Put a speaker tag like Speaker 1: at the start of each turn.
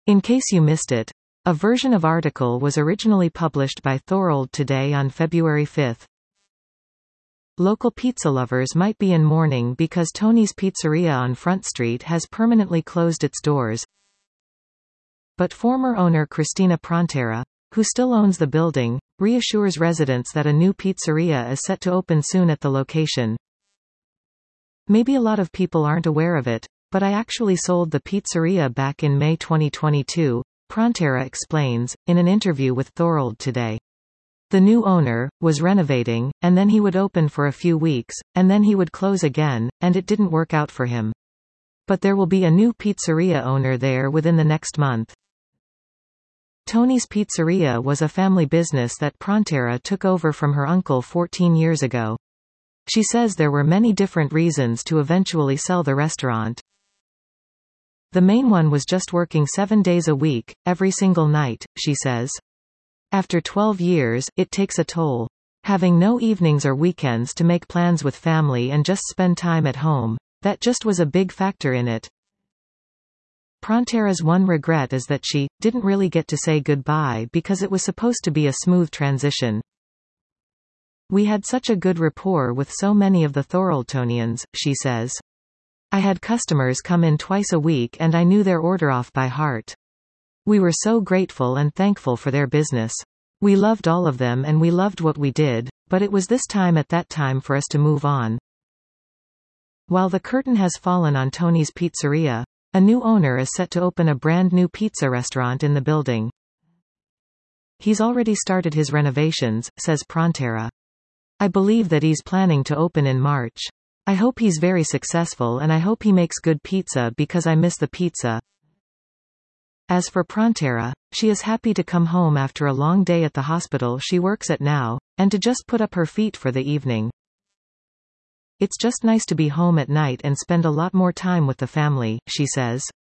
Speaker 1: In case you missed it, a version of article was originally published by Thorold Today on February 5. Local pizza lovers might be in mourning because Tony's Pizzeria on Front Street has permanently closed its doors. But former owner Cristina Prontera, who still owns the building, reassures residents that a new pizzeria is set to open soon at the location. Maybe a lot of people aren't aware of it, but I actually sold the pizzeria back in May 2022, Prontera explains, in an interview with Thorold Today. The new owner was renovating, and then he would open for a few weeks, and then he would close again, and it didn't work out for him. But there will be a new pizzeria owner there within the next month. Tony's Pizzeria was a family business that Prontera took over from her uncle 14 years ago. She says there were many different reasons to eventually sell the restaurant. The main one was just working 7 days a week, every single night, she says. After 12 years, it takes a toll. Having no evenings or weekends to make plans with family and just spend time at home, that just was a big factor in it. Prontera's one regret is that she didn't really get to say goodbye because it was supposed to be a smooth transition. We had such a good rapport with so many of the Thoroldtonians, she says. I had customers come in twice a week and I knew their order off by heart. We were so grateful and thankful for their business. We loved all of them and we loved what we did, but it was this time at that time for us to move on. While the curtain has fallen on Tony's Pizzeria, a new owner is set to open a brand new pizza restaurant in the building. He's already started his renovations, says Prontera. I believe that he's planning to open in March. I hope he's very successful and I hope he makes good pizza because I miss the pizza. As for Prontera, she is happy to come home after a long day at the hospital she works at now, and to just put up her feet for the evening. It's just nice to be home at night and spend a lot more time with the family, she says.